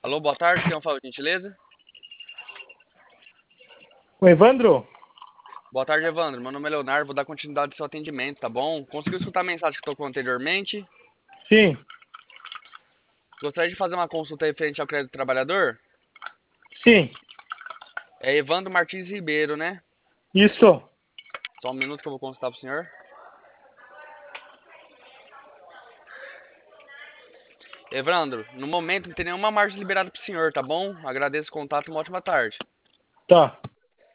Alô, boa tarde, quem fala, gentileza? O Evandro? Boa tarde, Evandro. Meu nome é Leonardo, vou dar continuidade ao seu atendimento, tá bom? Conseguiu escutar a mensagem que tocou anteriormente? Sim, Gostaria de fazer uma consulta referente ao crédito do trabalhador? sim, É Evandro Martins Ribeiro, né? isso. Só um minuto que eu vou consultar pro senhor. Evandro, no momento não tem nenhuma margem liberada pro senhor, tá bom? Agradeço o contato e uma ótima tarde. Tá.